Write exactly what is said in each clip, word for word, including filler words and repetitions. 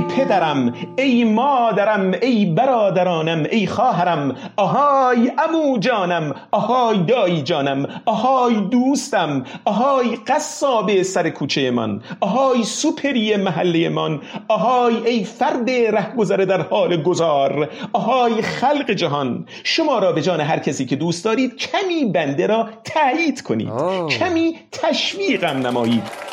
پدرم، ای مادرم، ای برادرانم، ای خواهرم، آهای عمو جانم، آهای دایی جانم، آهای دوستم، آهای قصاب سر کوچه من، آهای سوپری محله من، آهای ای فرد رهگذر در حال گذار، آهای خلق جهان، شما را به جان هر کسی که دوست دارید کمی بنده را تایید کنید، آه. کمی تشویقم نمایید،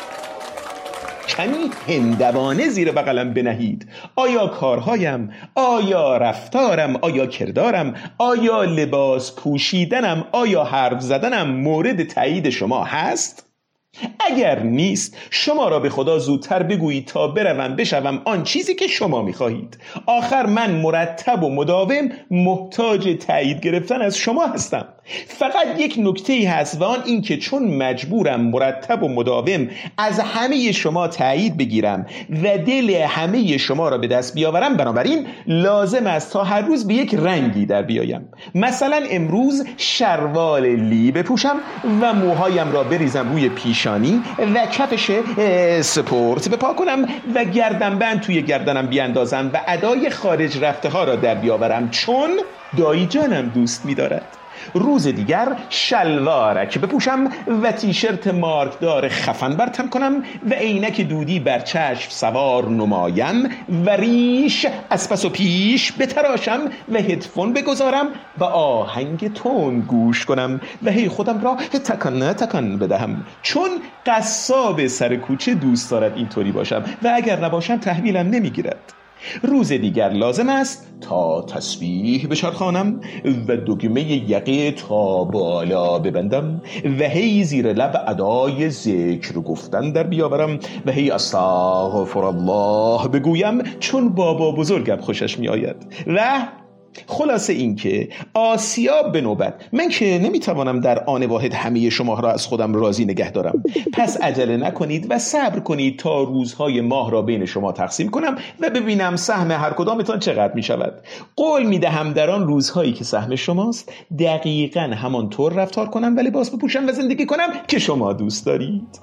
کمی هندوانه زیر بغلم بنهید. آیا کارهایم، آیا رفتارم، آیا کردارم، آیا لباس پوشیدنم، آیا حرف زدنم مورد تایید شما هست؟ اگر نیست شما را به خدا زودتر بگویید تا بروم بشوم آن چیزی که شما می‌خواهید. آخر من مرتب و مداوم محتاج تایید گرفتن از شما هستم. فقط یک نکته‌ای هست و آن این که چون مجبورم مرتب و مداوم از همه شما تایید بگیرم و دل همه شما را به دست بیاورم، بنابراین لازم است تا هر روز به یک رنگی در بیایم. مثلا امروز شروال لی بپوشم و موهایم را بریزم روی پیشانی و کفش سپورت بپا کنم و گردنبند توی گردنم بیاندازم و ادای خارج رفته ها را در بیاورم، چون دایی جانم دوست می‌دارد. روز دیگر شلوارک بپوشم و تیشرت مارکدار خفن برتم کنم و عینک دودی بر چشم سوار نمایم و ریش از پس و پیش بتراشم و هدفون بگذارم و آهنگ تون گوش کنم و هی خودم را تکان تکان بدهم، چون قصاب سر کوچه دوست دارد اینطوری باشم و اگر نباشم تحویلم نمیگیرد. روز دیگر لازم است تا تسبیح بچرخانم و دگمه یقه تا بالا ببندم و هی زیر لب ادای ذکر گفتن در بیاورم و هی استغفر الله بگویم، چون بابا بزرگم خوشش می آید. و خلاصه این که آسیا به نوبت، من که نمیتوانم در آن واحد همه شما را از خودم راضی نگه دارم، پس عجله نکنید و صبر کنید تا روزهای ماه را بین شما تقسیم کنم و ببینم سهم هر کدامتان چقدر می شود. قول می دهم در آن روزهایی که سهم شماست دقیقاً همانطور رفتار کنم و لباس بپوشم و زندگی کنم که شما دوست دارید.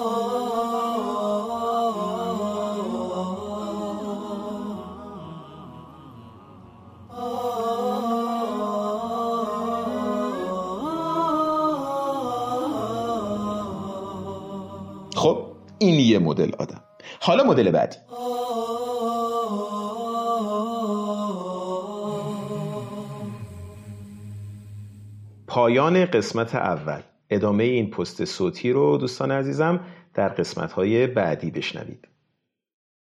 خب این یه مدل آدم. حالا مدل بعدی. پایان قسمت اول. ادامه این پست صوتی رو دوستان عزیزم در قسمت‌های بعدی بشنوید.